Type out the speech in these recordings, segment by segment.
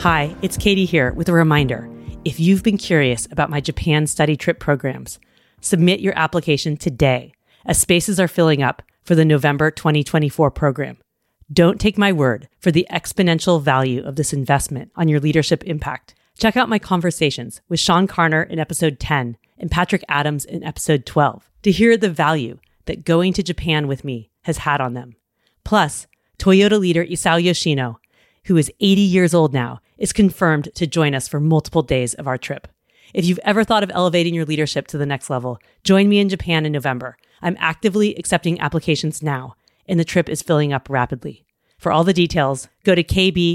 Hi, it's Katie here with a reminder. If you've been curious about my Japan study trip programs, submit your application today as spaces are filling up for the November 2024 program. Don't take my word for the exponential value of this investment on your leadership impact. Check out my conversations with Sean Carner in episode 10 and Patrick Adams in episode 12 to hear the value that going to Japan with me has had on them. Plus, Toyota leader Isao Yoshino, who is 80 years old now, is confirmed to join us for multiple days of our trip. If you've ever thought of elevating your leadership to the next level, join me in Japan in November. I'm actively accepting applications now, and the trip is filling up rapidly. For all the details, go to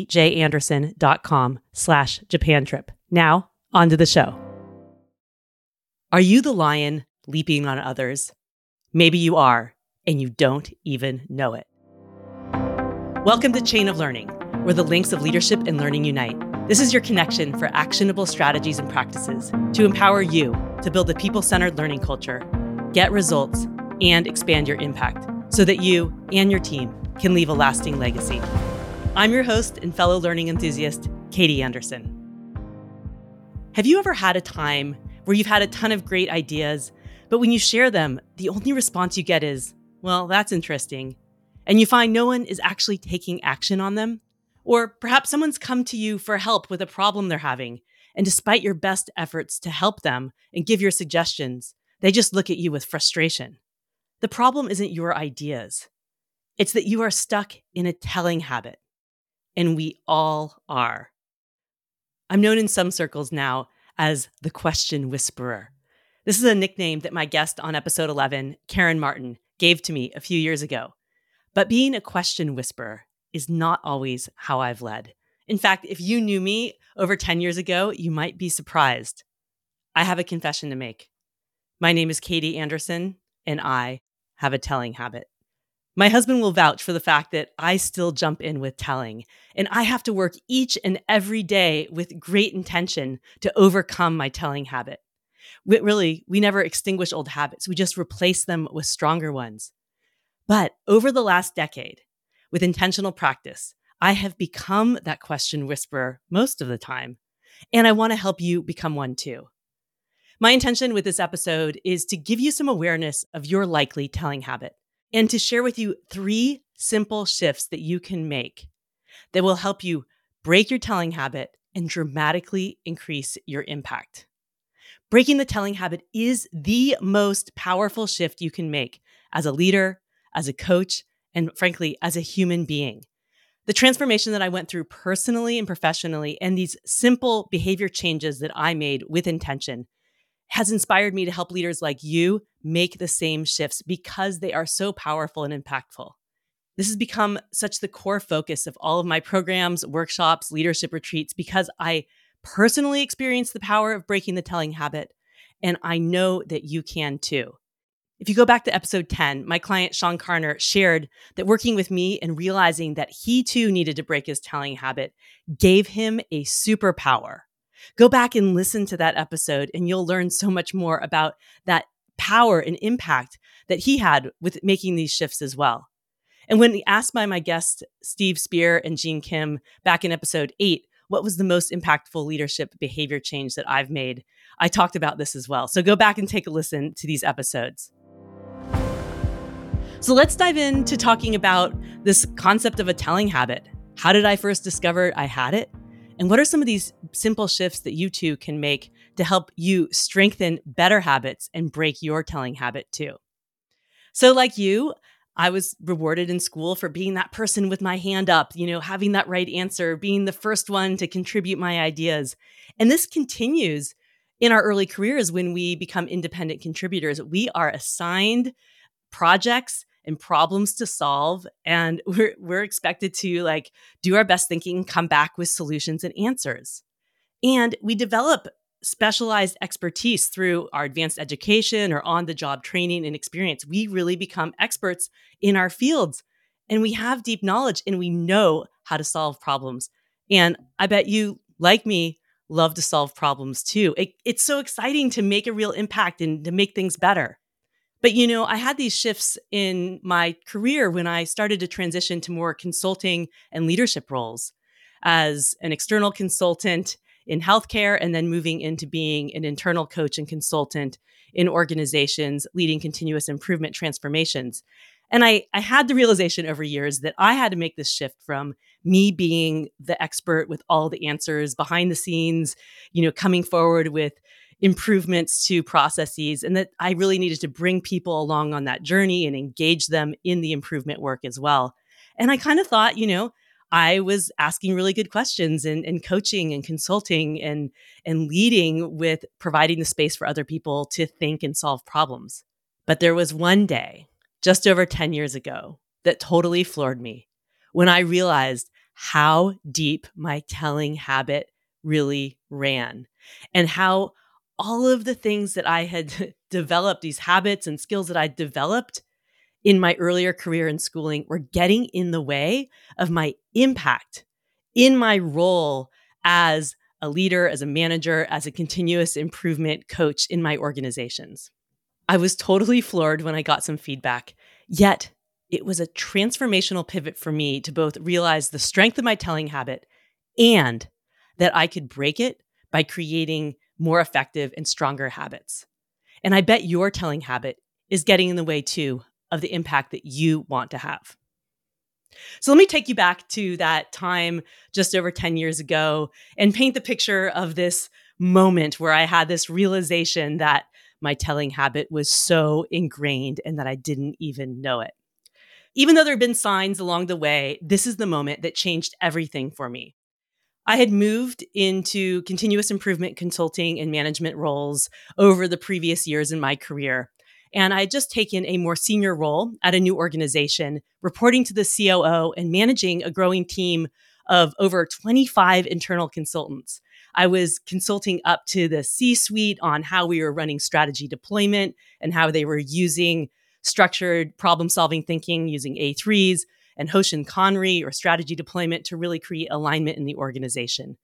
kbjanderson.com/Japan trip. Now, on to the show. Are you the lion leaping on others? Maybe you are, and you don't even know it. Welcome to Chain of Learning, where the links of leadership and learning unite. This is your connection for actionable strategies and practices to empower you to build a people-centered learning culture, get results, and expand your impact so that you and your team can leave a lasting legacy. I'm your host and fellow learning enthusiast, Katie Anderson. Have you ever had a time where you've had a ton of great ideas, but when you share them, the only response you get is, well, that's interesting, and you find no one is actually taking action on them? Or perhaps someone's come to you for help with a problem they're having, and despite your best efforts to help them and give your suggestions, they just look at you with frustration. The problem isn't your ideas. It's that you are stuck in a telling habit, and we all are. I'm known in some circles now as the question whisperer. This is a nickname that my guest on episode 11, Karen Martin, gave to me a few years ago. But being a question whisperer is not always how I've led. In fact, if you knew me over 10 years ago, you might be surprised. I have a confession to make. My name is Katie Anderson, and I have a telling habit. My husband will vouch for the fact that I still jump in with telling, and I have to work each and every day with great intention to overcome my telling habit. We never extinguish old habits. We just replace them with stronger ones. But over the last decade, with intentional practice, I have become that question whisperer most of the time, and I want to help you become one too. My intention with this episode is to give you some awareness of your likely telling habit and to share with you 3 simple shifts that you can make that will help you break your telling habit and dramatically increase your impact. Breaking the telling habit is the most powerful shift you can make as a leader, as a coach, and frankly, as a human being. The transformation that I went through personally and professionally, and these simple behavior changes that I made with intention, has inspired me to help leaders like you make the same shifts because they are so powerful and impactful. This has become such the core focus of all of my programs, workshops, leadership retreats, because I personally experienced the power of breaking the telling habit, and I know that you can too. If you go back to episode 10, my client Sean Carner shared that working with me and realizing that he too needed to break his telling habit gave him a superpower. Go back and listen to that episode and you'll learn so much more about that power and impact that he had with making these shifts as well. And when asked by my guests, Steve Spear and Jean Kim, back in episode 8, what was the most impactful leadership behavior change that I've made, I talked about this as well. So go back and take a listen to these episodes. So let's dive into talking about this concept of a telling habit. How did I first discover I had it? And what are some of these simple shifts that you too can make to help you strengthen better habits and break your telling habit too? So like you, I was rewarded in school for being that person with my hand up, having that right answer, being the first one to contribute my ideas. And this continues in our early careers when we become independent contributors. We are assigned projects and problems to solve, and we're expected to do our best thinking, come back with solutions and answers. And we develop specialized expertise through our advanced education or on-the-job training and experience. We really become experts in our fields, and we have deep knowledge, and we know how to solve problems. And I bet you, like me, love to solve problems too. It's so exciting to make a real impact and to make things better. But, I had these shifts in my career when I started to transition to more consulting and leadership roles. as an external consultant in healthcare and then moving into being an internal coach and consultant in organizations leading continuous improvement transformations. And I had the realization over years that I had to make this shift from me being the expert with all the answers behind the scenes, coming forward with improvements to processes, and that I really needed to bring people along on that journey and engage them in the improvement work as well. And I kind of thought, I was asking really good questions and coaching and consulting and leading with providing the space for other people to think and solve problems. But there was one day just over 10 years ago that totally floored me when I realized how deep my telling habit really ran and how all of the things that I had developed, these habits and skills that I developed in my earlier career and schooling, were getting in the way of my impact in my role as a leader, as a manager, as a continuous improvement coach in my organizations. I was totally floored when I got some feedback, yet it was a transformational pivot for me to both realize the strength of my telling habit and that I could break it by creating more effective and stronger habits. And I bet your telling habit is getting in the way too of the impact that you want to have. So let me take you back to that time just over 10 years ago and paint the picture of this moment where I had this realization that my telling habit was so ingrained and that I didn't even know it. Even though there have been signs along the way, this is the moment that changed everything for me. I had moved into continuous improvement consulting and management roles over the previous years in my career. And I had just taken a more senior role at a new organization, reporting to the COO and managing a growing team of over 25 internal consultants. I was consulting up to the C-suite on how we were running strategy deployment and how they were using structured problem-solving thinking using A3s and Hoshin Kanri or strategy deployment to really create alignment in the organization.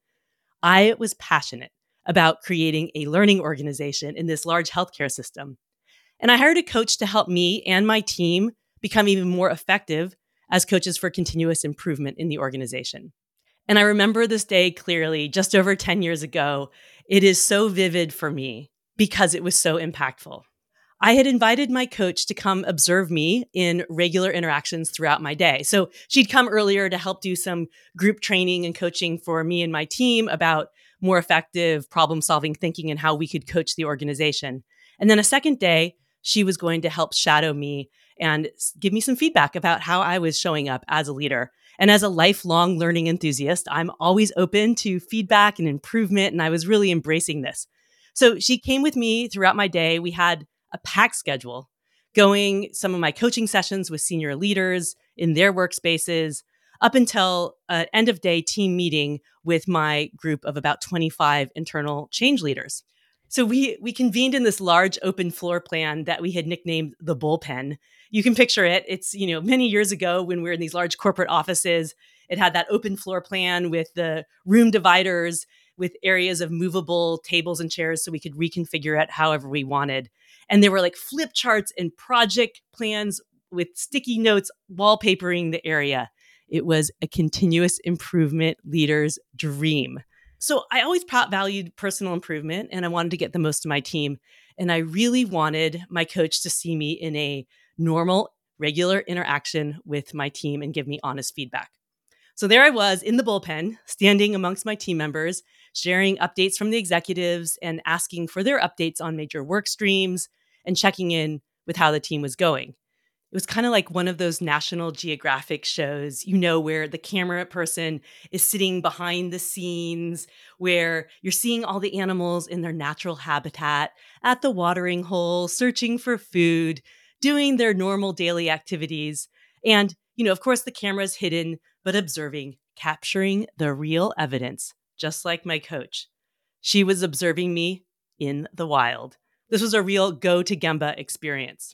I was passionate about creating a learning organization in this large healthcare system. And I hired a coach to help me and my team become even more effective as coaches for continuous improvement in the organization. And I remember this day clearly, just over 10 years ago. It is so vivid for me because it was so impactful. I had invited my coach to come observe me in regular interactions throughout my day. So she'd come earlier to help do some group training and coaching for me and my team about more effective problem-solving thinking and how we could coach the organization. And then a second day, she was going to help shadow me and give me some feedback about how I was showing up as a leader. And as a lifelong learning enthusiast, I'm always open to feedback and improvement, and I was really embracing this. So she came with me throughout my day. We had a packed schedule, going some of my coaching sessions with senior leaders in their workspaces up until an end of day team meeting with my group of about 25 internal change leaders. So we convened in this large open floor plan that we had nicknamed the bullpen. You can picture it. It's, many years ago when we were in these large corporate offices, it had that open floor plan with the room dividers with areas of movable tables and chairs so we could reconfigure it however we wanted. And there were like flip charts and project plans with sticky notes wallpapering the area. It was a continuous improvement leader's dream. So I always valued personal improvement and I wanted to get the most of my team. And I really wanted my coach to see me in a normal, regular interaction with my team and give me honest feedback. So there I was in the bullpen, standing amongst my team members, sharing updates from the executives and asking for their updates on major work streams and checking in with how the team was going. It was kind of like one of those National Geographic shows, where the camera person is sitting behind the scenes, where you're seeing all the animals in their natural habitat at the watering hole, searching for food, doing their normal daily activities. And, of course, the camera's hidden, but observing, capturing the real evidence, just like my coach. She was observing me in the wild. This was a real go to Gemba experience.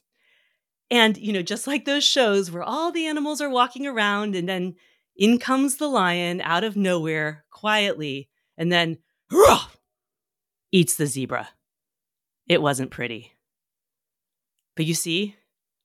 And, just like those shows where all the animals are walking around and then in comes the lion out of nowhere quietly and then eats the zebra. It wasn't pretty. But you see,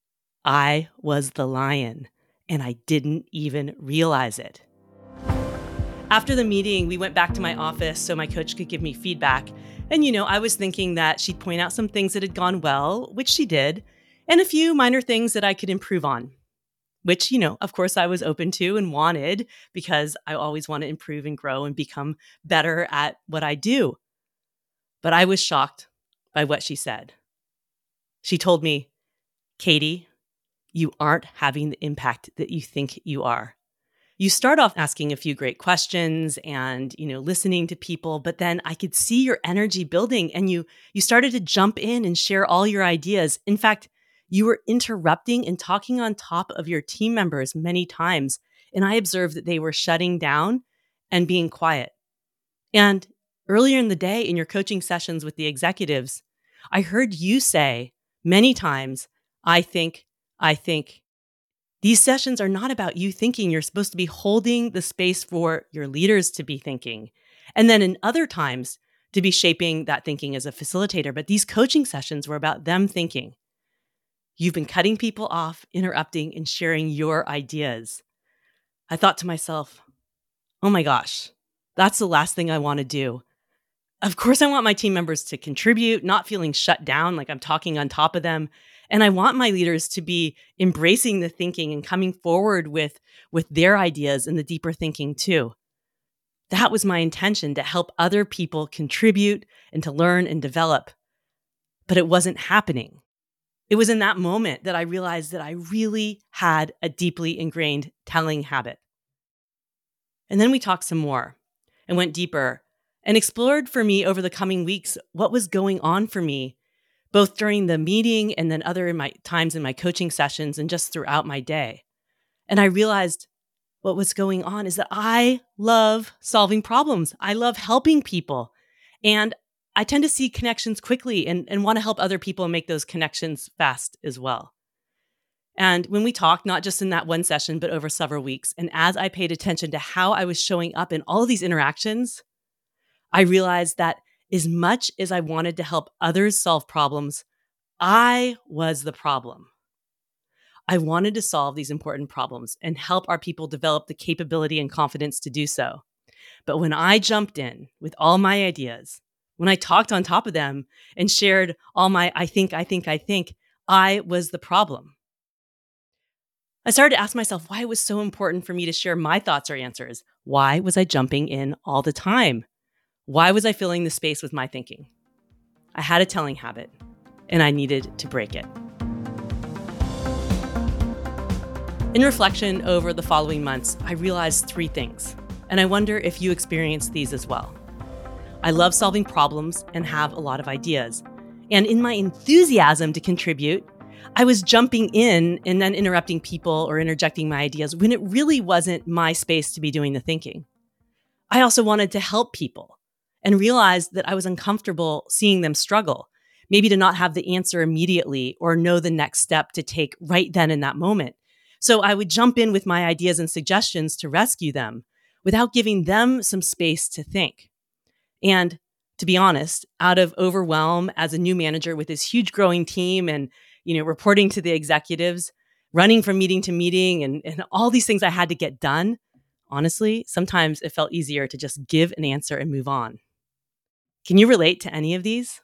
I was the lion and I didn't even realize it. After the meeting, we went back to my office so my coach could give me feedback. And, I was thinking that she'd point out some things that had gone well, which she did, and a few minor things that I could improve on, which, of course, I was open to and wanted because I always want to improve and grow and become better at what I do. But I was shocked by what she said. She told me, Katie, you aren't having the impact that you think you are. You start off asking a few great questions and, listening to people, but then I could see your energy building and you started to jump in and share all your ideas. In fact, you were interrupting and talking on top of your team members many times. And I observed that they were shutting down and being quiet. And earlier in the day in your coaching sessions with the executives, I heard you say many times, I think. These sessions are not about you thinking. You're supposed to be holding the space for your leaders to be thinking. And then in other times, to be shaping that thinking as a facilitator. But these coaching sessions were about them thinking. You've been cutting people off, interrupting, and sharing your ideas. I thought to myself, oh my gosh, that's the last thing I want to do. Of course, I want my team members to contribute, not feeling shut down like I'm talking on top of them. And I want my leaders to be embracing the thinking and coming forward with their ideas and the deeper thinking too. That was my intention, to help other people contribute and to learn and develop. But it wasn't happening. It was in that moment that I realized that I really had a deeply ingrained telling habit. And then we talked some more and went deeper and explored for me over the coming weeks what was going on for me, both during the meeting and then other times in my coaching sessions and just throughout my day. And I realized what was going on is that I love solving problems. I love helping people. And I tend to see connections quickly and want to help other people make those connections fast as well. And when we talked, not just in that one session, but over several weeks, and as I paid attention to how I was showing up in all of these interactions, I realized that as much as I wanted to help others solve problems, I was the problem. I wanted to solve these important problems and help our people develop the capability and confidence to do so. But when I jumped in with all my ideas, when I talked on top of them and shared all my I think, I was the problem. I started to ask myself why it was so important for me to share my thoughts or answers. Why was I jumping in all the time? Why was I filling the space with my thinking? I had a telling habit, and I needed to break it. In reflection over the following months, I realized 3 things, and I wonder if you experienced these as well. I love solving problems and have a lot of ideas. And in my enthusiasm to contribute, I was jumping in and then interrupting people or interjecting my ideas when it really wasn't my space to be doing the thinking. I also wanted to help people and realized that I was uncomfortable seeing them struggle, maybe to not have the answer immediately or know the next step to take right then in that moment. So I would jump in with my ideas and suggestions to rescue them without giving them some space to think. And to be honest, out of overwhelm as a new manager with this huge growing team and, reporting to the executives, running from meeting to meeting and all these things I had to get done, honestly, sometimes it felt easier to just give an answer and move on. Can you relate to any of these?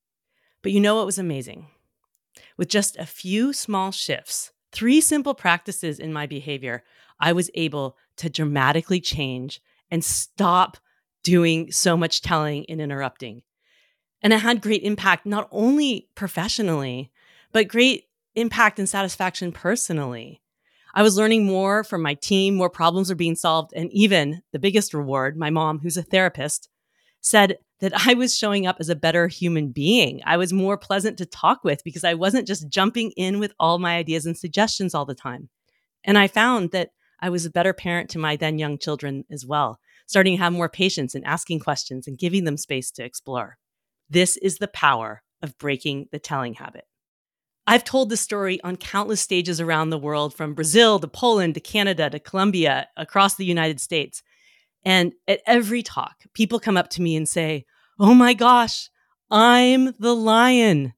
But you know what was amazing? With just a few small shifts, 3 simple practices in my behavior, I was able to dramatically change and stop doing so much telling and interrupting. And it had great impact, not only professionally, but great impact and satisfaction personally. I was learning more from my team, more problems were being solved, and even the biggest reward, my mom, who's a therapist, said that I was showing up as a better human being. I was more pleasant to talk with because I wasn't just jumping in with all my ideas and suggestions all the time. And I found that I was a better parent to my then young children as well, starting to have more patience and asking questions and giving them space to explore. This is the power of breaking the telling habit. I've told this story on countless stages around the world, from Brazil to Poland to Canada to Colombia, across the United States. And at every talk, people come up to me and say, "Oh my gosh, I'm the lion."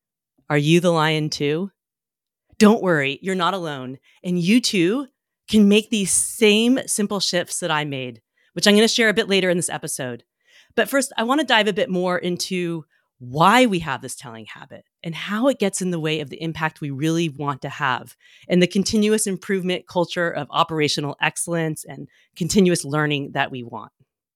Are you the lion too? Don't worry, you're not alone. And you too can make these same simple shifts that I made which I'm going to share a bit later in this episode. But first, I want to dive a bit more into why we have this telling habit and how it gets in the way of the impact we really want to have and the continuous improvement culture of operational excellence and continuous learning that we want.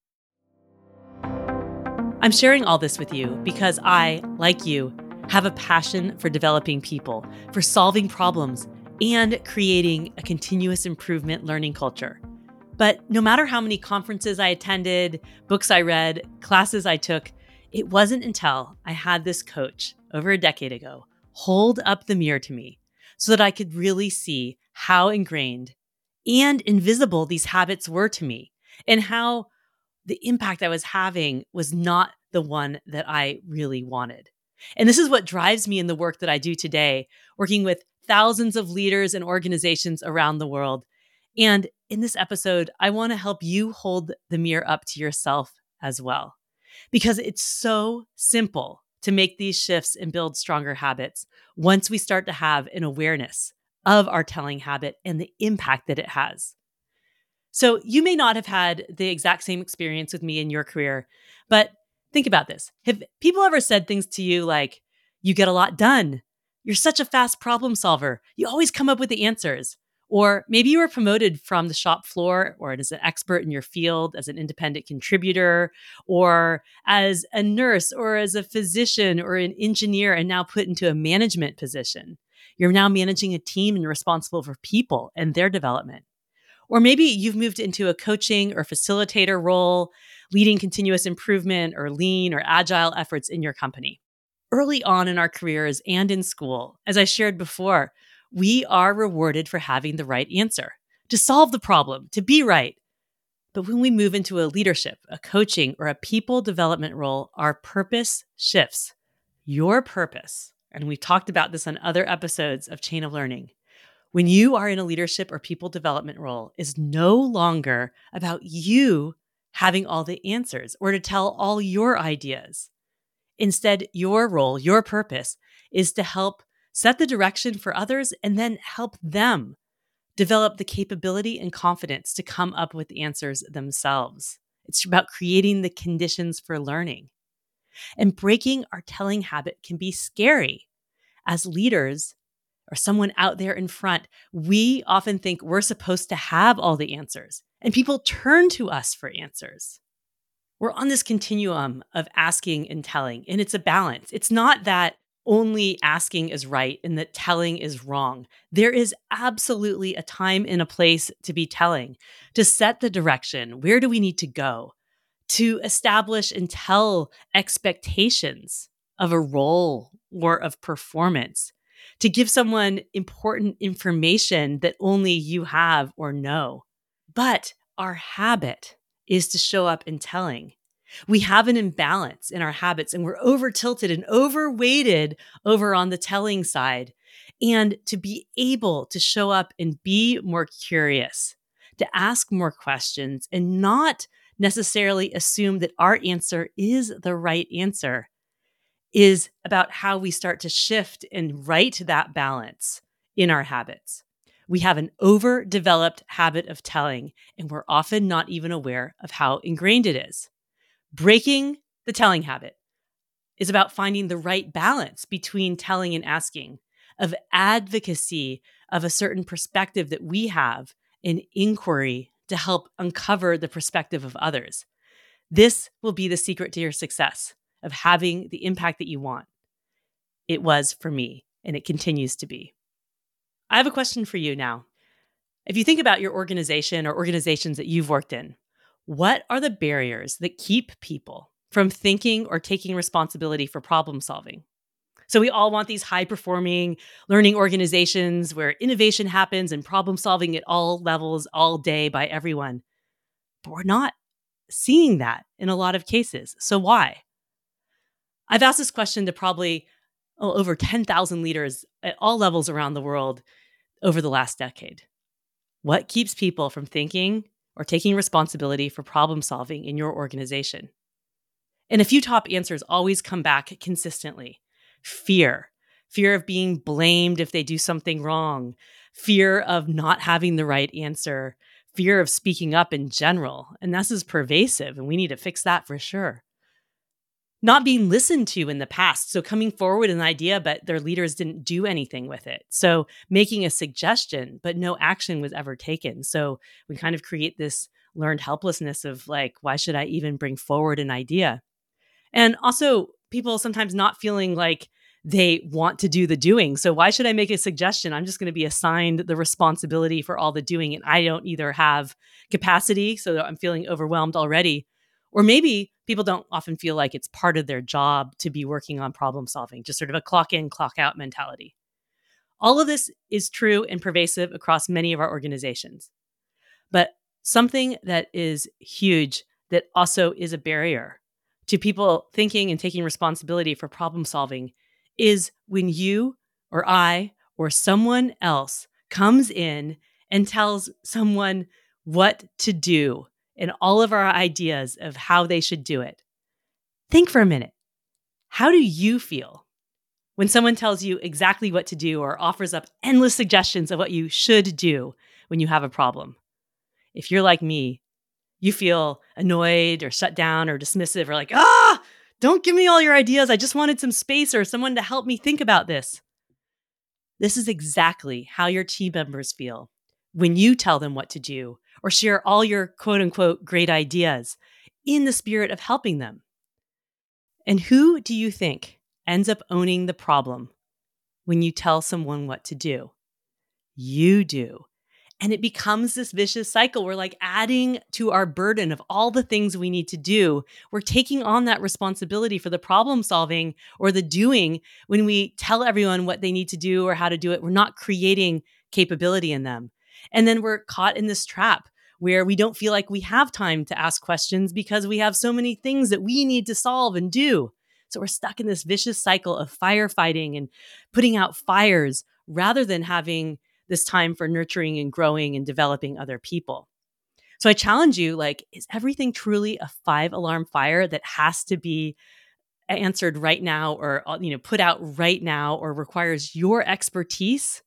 I'm sharing all this with you because I, like you, have a passion for developing people, for solving problems, and creating a continuous improvement learning culture. But no matter how many conferences I attended, books I read, classes I took, it wasn't until I had this coach over a decade ago hold up the mirror to me so that I could really see how ingrained and invisible these habits were to me and how the impact I was having was not the one that I really wanted. And this is what drives me in the work that I do today, working with thousands of leaders and organizations around the world. And in this episode, I want to help you hold the mirror up to yourself as well. Because it's so simple to make these shifts and build stronger habits once we start to have an awareness of our telling habit and the impact that it has. So you may not have had the exact same experience with me in your career, but think about this. Have people ever said things to you like, you get a lot done, you're such a fast problem solver, you always come up with the answers? Or maybe you were promoted from the shop floor or as an expert in your field, as an independent contributor, or as a nurse or as a physician or an engineer and now put into a management position. You're now managing a team and responsible for people and their development. Or maybe you've moved into a coaching or facilitator role, leading continuous improvement or lean or agile efforts in your company. Early on in our careers and in school, as I shared before, we are rewarded for having the right answer, to solve the problem, to be right. But when we move into a leadership, a coaching, or a people development role, our purpose shifts. Your purpose, and we've talked about this on other episodes of Chain of Learning, when you are in a leadership or people development role, is no longer about you having all the answers or to tell all your ideas. Instead, your role, your purpose, is to help set the direction for others and then help them develop the capability and confidence to come up with answers themselves. It's about creating the conditions for learning. And breaking our telling habit can be scary. As leaders or someone out there in front, we often think we're supposed to have all the answers, and people turn to us for answers. We're on this continuum of asking and telling, and it's a balance. It's not that only asking is right and that telling is wrong. There is absolutely a time and a place to be telling, to set the direction. Where do we need to go? To establish and tell expectations of a role or of performance, to give someone important information that only you have or know. But our habit is to show up in telling. We have an imbalance in our habits and we're over tilted and overweighted over on the telling side. And to be able to show up and be more curious, to ask more questions and not necessarily assume that our answer is the right answer, is about how we start to shift and right that balance in our habits. We have an overdeveloped habit of telling, and we're often not even aware of how ingrained it is. Breaking the telling habit is about finding the right balance between telling and asking, of advocacy of a certain perspective that we have, and inquiry to help uncover the perspective of others. This will be the secret to your success, of having the impact that you want. It was for me, and it continues to be. I have a question for you now. If you think about your organization or organizations that you've worked in, what are the barriers that keep people from thinking or taking responsibility for problem solving? So we all want these high-performing learning organizations where innovation happens and problem solving at all levels, all day by everyone. But we're not seeing that in a lot of cases. So why? I've asked this question to probably over 10,000 leaders at all levels around the world over the last decade. What keeps people from thinking or taking responsibility for problem solving in your organization? And a few top answers always come back consistently. Fear of being blamed if they do something wrong, fear of not having the right answer, fear of speaking up in general. And this is pervasive, and we need to fix that for sure. Not being listened to in the past. So coming forward with an idea, but their leaders didn't do anything with it. So making a suggestion, but no action was ever taken. So we kind of create this learned helplessness of like, why should I even bring forward an idea? And also people sometimes not feeling like they want to do the doing. So why should I make a suggestion? I'm just going to be assigned the responsibility for all the doing. And I don't either have capacity, so I'm feeling overwhelmed already. Or maybe people don't often feel like it's part of their job to be working on problem solving, just sort of a clock in, clock out mentality. All of this is true and pervasive across many of our organizations. But something that is huge that also is a barrier to people thinking and taking responsibility for problem solving is when you or I or someone else comes in and tells someone what to do and all of our ideas of how they should do it. Think for a minute. How do you feel when someone tells you exactly what to do or offers up endless suggestions of what you should do when you have a problem? If you're like me, you feel annoyed or shut down or dismissive or like, don't give me all your ideas. I just wanted some space or someone to help me think about this. This is exactly how your team members feel when you tell them what to do or share all your quote unquote great ideas in the spirit of helping them. And who do you think ends up owning the problem when you tell someone what to do? You do. And it becomes this vicious cycle. We're like adding to our burden of all the things we need to do. We're taking on that responsibility for the problem solving or the doing when we tell everyone what they need to do or how to do it. We're not creating capability in them. And then we're caught in this trap where we don't feel like we have time to ask questions because we have so many things that we need to solve and do. So we're stuck in this vicious cycle of firefighting and putting out fires rather than having this time for nurturing and growing and developing other people. So I challenge you, like, is everything truly a 5-alarm fire that has to be answered right now or, put out right now or requires your expertise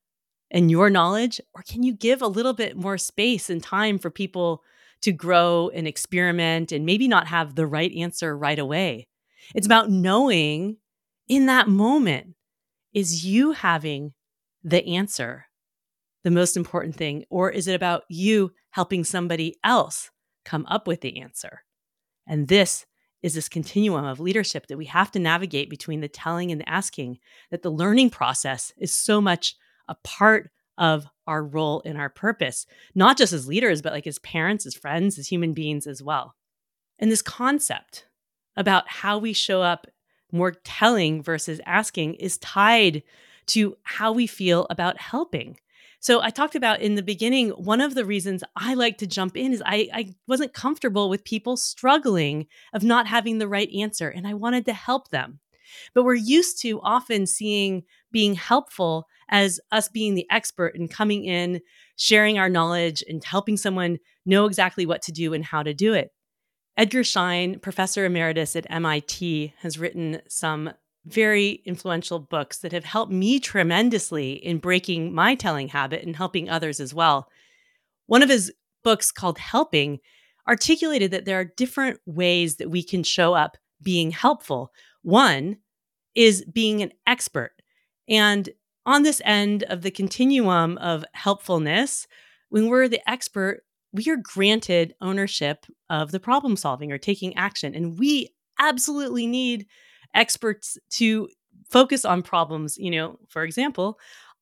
and your knowledge? Or can you give a little bit more space and time for people to grow and experiment and maybe not have the right answer right away? It's about knowing in that moment, is you having the answer the most important thing, or is it about you helping somebody else come up with the answer? And this is this continuum of leadership that we have to navigate between the telling and the asking, that the learning process is so much a part of our role and our purpose, not just as leaders, but like as parents, as friends, as human beings as well. And this concept about how we show up more telling versus asking is tied to how we feel about helping. So I talked about in the beginning, one of the reasons I like to jump in is I wasn't comfortable with people struggling of not having the right answer, and I wanted to help them. But we're used to often seeing being helpful as us being the expert and coming in, sharing our knowledge and helping someone know exactly what to do and how to do it. Edgar Schein, professor emeritus at MIT, has written some very influential books that have helped me tremendously in breaking my telling habit and helping others as well. One of his books called Helping articulated that there are different ways that we can show up being helpful. One is being an expert. And on this end of the continuum of helpfulness, when we're the expert, we are granted ownership of the problem solving or taking action. And we absolutely need experts to focus on problems. For example,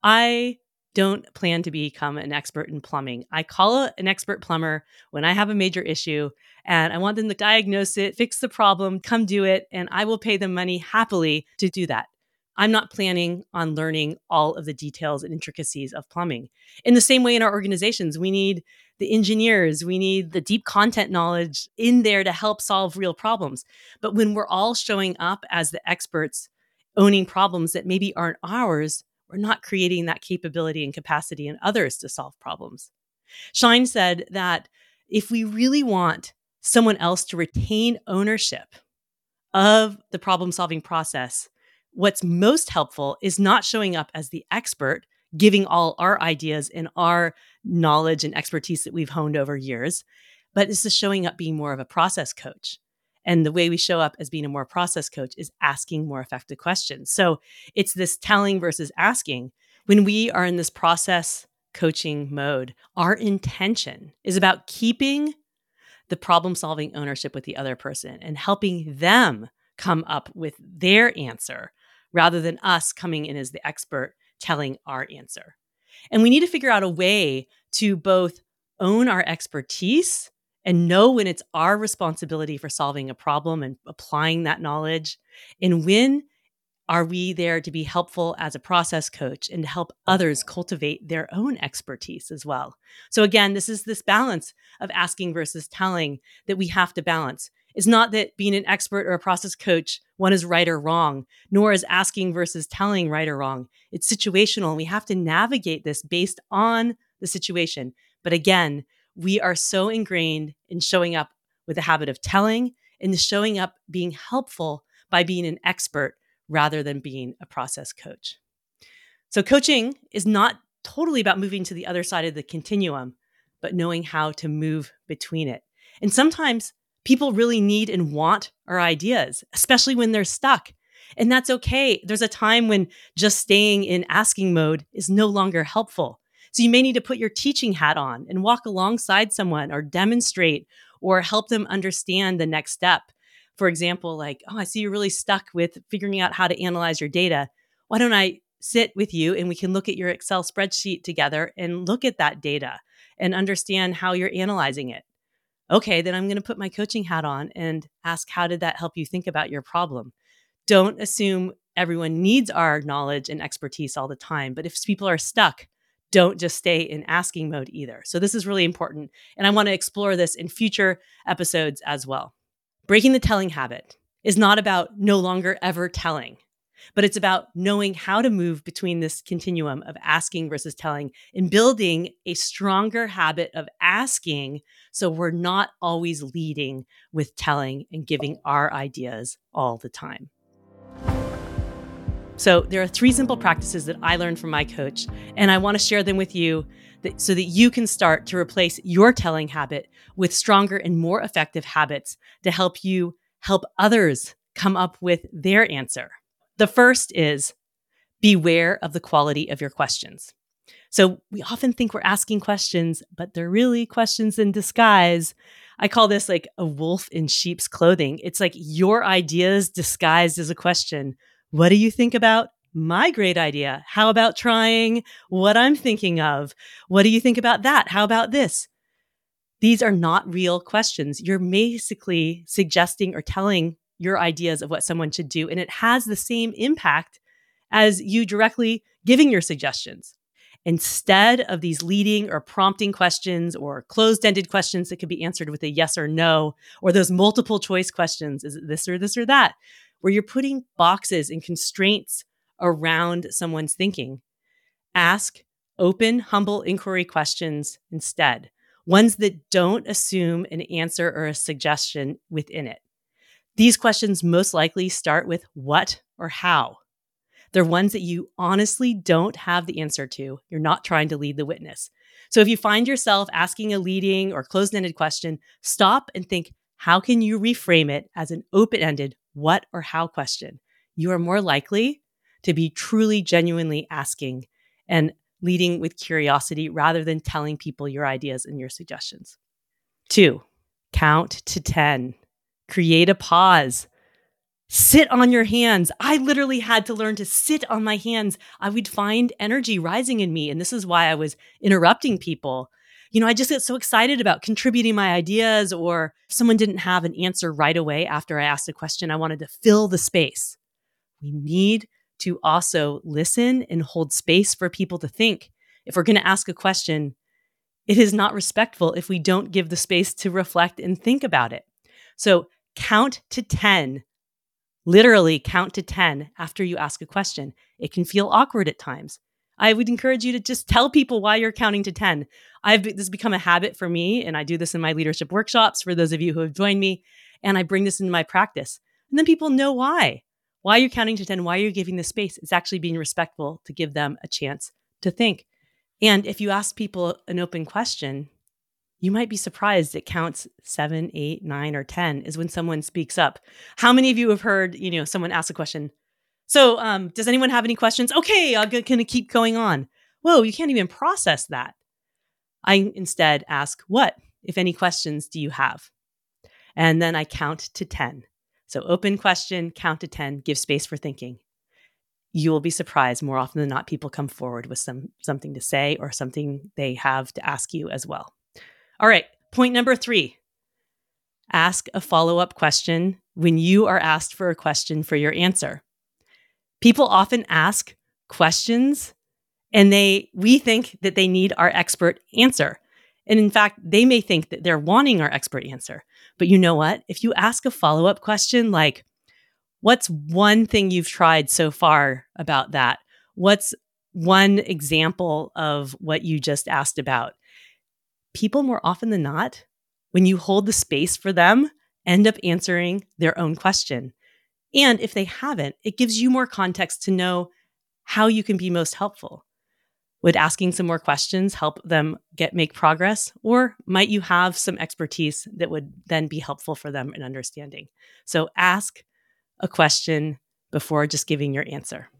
I don't plan to become an expert in plumbing. I call an expert plumber when I have a major issue and I want them to diagnose it, fix the problem, come do it, and I will pay them money happily to do that. I'm not planning on learning all of the details and intricacies of plumbing. In the same way, in our organizations, we need the engineers, we need the deep content knowledge in there to help solve real problems. But when we're all showing up as the experts owning problems that maybe aren't ours, we're not creating that capability and capacity in others to solve problems. Schein said that if we really want someone else to retain ownership of the problem-solving process, what's most helpful is not showing up as the expert giving all our ideas and our knowledge and expertise that we've honed over years, but this is showing up being more of a process coach. And the way we show up as being a more process coach is asking more effective questions. So it's this telling versus asking. When we are in this process coaching mode, our intention is about keeping the problem solving ownership with the other person and helping them come up with their answer rather than us coming in as the expert telling our answer. And we need to figure out a way to both own our expertise and know when it's our responsibility for solving a problem and applying that knowledge, and when are we there to be helpful as a process coach and to help others cultivate their own expertise as well? So again, this is this balance of asking versus telling that we have to balance. It's not that being an expert or a process coach, one is right or wrong, nor is asking versus telling right or wrong. It's situational, and we have to navigate this based on the situation. But again, we are so ingrained in showing up with a habit of telling and showing up being helpful by being an expert rather than being a process coach. So coaching is not totally about moving to the other side of the continuum, but knowing how to move between it. And sometimes people really need and want our ideas, especially when they're stuck. And that's okay. There's a time when just staying in asking mode is no longer helpful. So you may need to put your teaching hat on and walk alongside someone or demonstrate or help them understand the next step. For example, like, oh, I see you're really stuck with figuring out how to analyze your data. Why don't I sit with you and we can look at your Excel spreadsheet together and look at that data and understand how you're analyzing it? Okay, then I'm going to put my coaching hat on and ask, how did that help you think about your problem? Don't assume everyone needs our knowledge and expertise all the time. But if people are stuck, don't just stay in asking mode either. So this is really important. And I want to explore this in future episodes as well. Breaking the telling habit is not about no longer ever telling, but it's about knowing how to move between this continuum of asking versus telling and building a stronger habit of asking so we're not always leading with telling and giving our ideas all the time. So there are 3 simple practices that I learned from my coach, and I want to share them with you so that you can start to replace your telling habit with stronger and more effective habits to help you help others come up with their answer. The first is beware of the quality of your questions. So we often think we're asking questions, but they're really questions in disguise. I call this like a wolf in sheep's clothing. It's like your ideas disguised as a question. What do you think about my great idea? How about trying what I'm thinking of? What do you think about that? How about this? These are not real questions. You're basically suggesting or telling your ideas of what someone should do, and it has the same impact as you directly giving your suggestions. Instead of these leading or prompting questions or closed-ended questions that could be answered with a yes or no, or those multiple choice questions, is it this or that, where you're putting boxes and constraints around someone's thinking, ask open, humble inquiry questions instead, ones that don't assume an answer or a suggestion within it. These questions most likely start with what or how. They're ones that you honestly don't have the answer to. You're not trying to lead the witness. So if you find yourself asking a leading or closed-ended question, stop and think, how can you reframe it as an open-ended what or how question? You are more likely to be truly, genuinely asking and leading with curiosity rather than telling people your ideas and your suggestions. 2, count to 10. Create a pause. Sit on your hands. I literally had to learn to sit on my hands. I would find energy rising in me. And this is why I was interrupting people. I just get so excited about contributing my ideas, or if someone didn't have an answer right away after I asked a question, I wanted to fill the space. We need to also listen and hold space for people to think. If we're going to ask a question, it is not respectful if we don't give the space to reflect and think about it. So count to 10. Literally count to 10 after you ask a question. It can feel awkward at times. I would encourage you to just tell people why you're counting to 10. This has become a habit for me, and I do this in my leadership workshops for those of you who have joined me, and I bring this into my practice. And then people know why. Why you're counting to 10, why you're giving the space. It's actually being respectful to give them a chance to think. And if you ask people an open question, you might be surprised it counts 7, 8, 9, or 10 is when someone speaks up. How many of you have heard, someone ask a question? So does anyone have any questions? Okay, I'm going to keep going on. Whoa, you can't even process that. I instead ask, what, if any, questions do you have? And then I count to 10. So open question, count to 10, give space for thinking. You will be surprised more often than not, people come forward with something to say or something they have to ask you as well. All right, point number 3. Ask a follow-up question when you are asked for a question for your answer. People often ask questions and we think that they need our expert answer. And in fact, they may think that they're wanting our expert answer. But you know what? If you ask a follow-up question like, what's one thing you've tried so far about that? What's one example of what you just asked about? People more often than not, when you hold the space for them, end up answering their own question. And if they haven't, it gives you more context to know how you can be most helpful. Would asking some more questions help them make progress? Or might you have some expertise that would then be helpful for them in understanding? So ask a question before just giving your answer.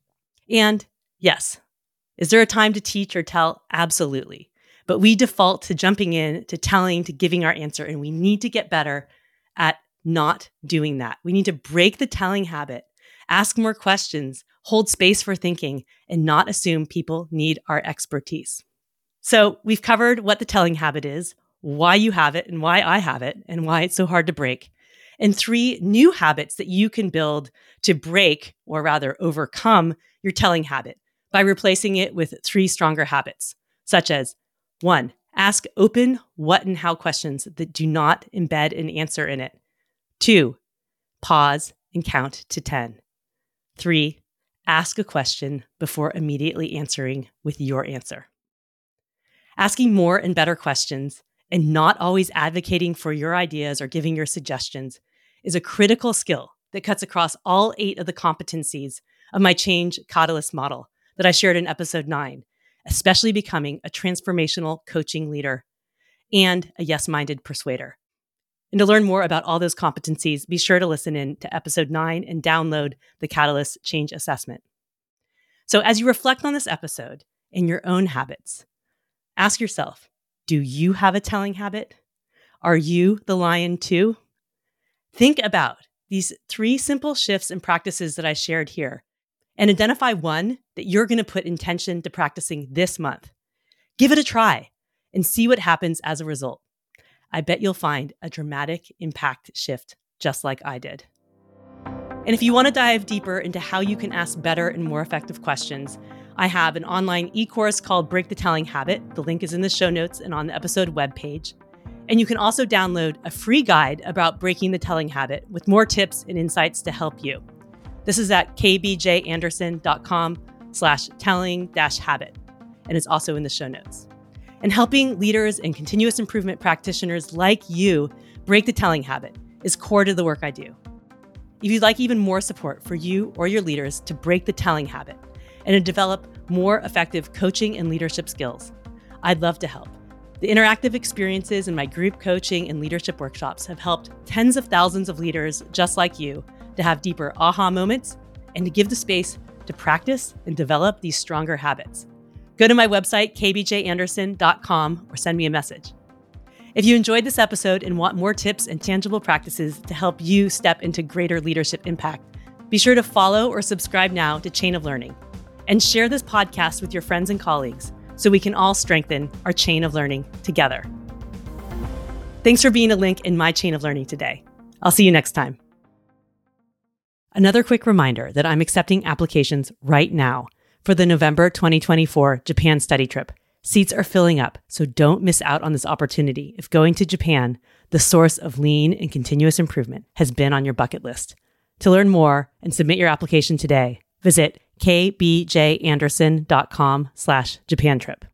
And yes, is there a time to teach or tell? Absolutely. But we default to jumping in, to telling, to giving our answer, and we need to get better at not doing that. We need to break the telling habit, ask more questions, hold space for thinking, and not assume people need our expertise. So we've covered what the telling habit is, why you have it and why I have it, and why it's so hard to break, and 3 new habits that you can build to break, or rather overcome, your telling habit by replacing it with 3 stronger habits, such as 1, ask open what and how questions that do not embed an answer in it. 2, pause and count to 10. 3, ask a question before immediately answering with your answer. Asking more and better questions and not always advocating for your ideas or giving your suggestions is a critical skill that cuts across all 8 of the competencies of my Change Catalyst model that I shared in episode 9, especially becoming a transformational coaching leader and a yes-minded persuader. And to learn more about all those competencies, be sure to listen in to episode 9 and download the Catalyst Change Assessment. So as you reflect on this episode and your own habits, ask yourself, do you have a telling habit? Are you the lion too? Think about these 3 simple shifts and practices that I shared here and identify one that you're going to put intention to practicing this month. Give it a try and see what happens as a result. I bet you'll find a dramatic impact shift just like I did. And if you want to dive deeper into how you can ask better and more effective questions, I have an online e-course called Break the Telling Habit. The link is in the show notes and on the episode webpage. And you can also download a free guide about breaking the telling habit with more tips and insights to help you. This is at kbjanderson.com/telling-habit, and it's also in the show notes. And helping leaders and continuous improvement practitioners like you break the telling habit is core to the work I do. If you'd like even more support for you or your leaders to break the telling habit and to develop more effective coaching and leadership skills, I'd love to help. The interactive experiences in my group coaching and leadership workshops have helped tens of thousands of leaders just like you to have deeper aha moments and to give the space to practice and develop these stronger habits. Go to my website, kbjanderson.com, or send me a message. If you enjoyed this episode and want more tips and tangible practices to help you step into greater leadership impact, be sure to follow or subscribe now to Chain of Learning and share this podcast with your friends and colleagues so we can all strengthen our chain of learning together. Thanks for being a link in my chain of learning today. I'll see you next time. Another quick reminder that I'm accepting applications right now for the November 2024 Japan study trip. Seats are filling up, so don't miss out on this opportunity if going to Japan, the source of lean and continuous improvement, has been on your bucket list. To learn more and submit your application today, visit kbjanderson.com/Japan trip.